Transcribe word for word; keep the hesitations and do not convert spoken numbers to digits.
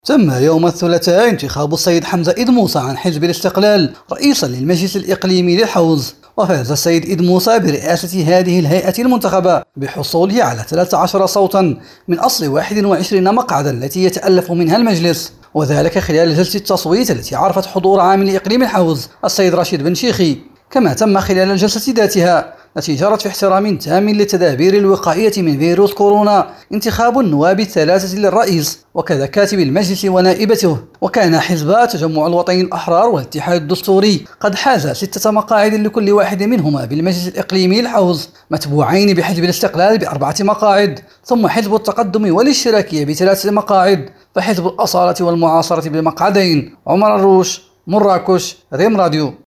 تم يوم الثلاثاء انتخاب السيد حمزة إيد موسى عن حزب الاستقلال رئيسا للمجلس الإقليمي للحوز. وفاز السيد إيد موسى برئاسة هذه الهيئة المنتخبة بحصوله على ثلاثة عشر صوتا من أصل واحد وعشرين مقعدا التي يتألف منها المجلس، وذلك خلال جلسة التصويت التي عرفت حضور عامل إقليم الحوز السيد رشيد بن شيخي. كما تم خلال الجلسة ذاتها التي جرت في احترام تام للتدابير الوقائية من فيروس كورونا انتخاب النواب الثلاثة للرئيس وكذا كاتب المجلس ونائبته. وكان حزب تجمع الوطنيين الأحرار والاتحاد الدستوري قد حاز ستة مقاعد لكل واحد منهما بالمجلس الإقليمي للحوز، متبوعين بحزب الاستقلال بأربعة مقاعد، ثم حزب التقدم والاشتراكية بثلاث مقاعد، فحزب الأصالة والمعاصرة بمقعدين. عمر الروش، مراكش، ريم راديو.